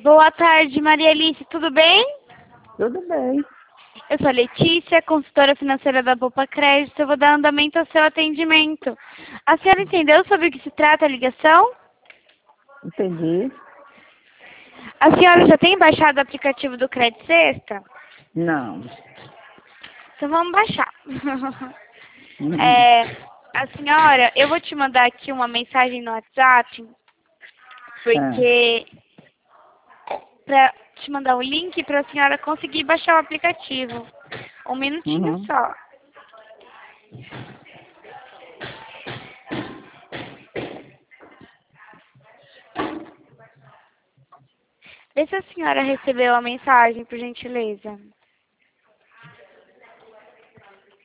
Boa tarde, Maria Alice, tudo bem? Tudo bem. Eu sou a Letícia, consultora financeira da Poupa Crédito. Eu vou dar andamento ao seu atendimento. A senhora entendeu sobre o que se trata a ligação? Entendi. A senhora já tem baixado o aplicativo do Crédito Sexta? Não. Então vamos baixar. Uhum. A senhora, eu vou te mandar aqui uma mensagem no WhatsApp, Ah, porque para te mandar o link para a senhora conseguir baixar o aplicativo. Um minutinho uhum. só. Vê se a senhora recebeu a mensagem, por gentileza.